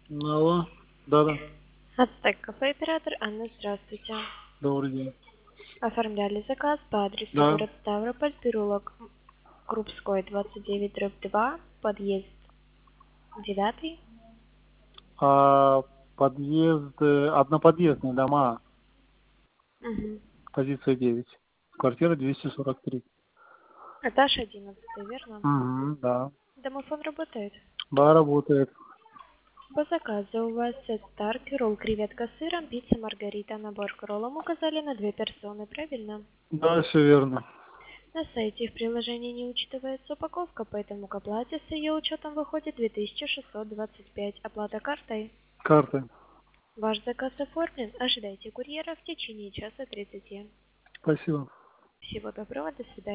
Алло, да-да, Ацтек кафе, оператор Анна, здравствуйте. добрый день. Оформляли заказ по адресу Да, город Ставрополь, переулок Крупской, 29/2, подъезд 9. подъезд, одноподъездные дома, Угу. позиция 9, квартира 243. Этаж 11, верно? Угу, да. Домофон работает. Да, работает. По заказу у вас сет Старки, ролл креветка с сыром, пицца Маргарита. Набор к роллам указали на 2 персоны, правильно? Да, все верно. На сайте в приложении не учитывается упаковка, поэтому к оплате с ее учетом выходит 2625. Оплата картой. Карты. Ваш заказ оформлен. Ожидайте курьера в течение часа 30. Спасибо. Всего доброго, до свидания.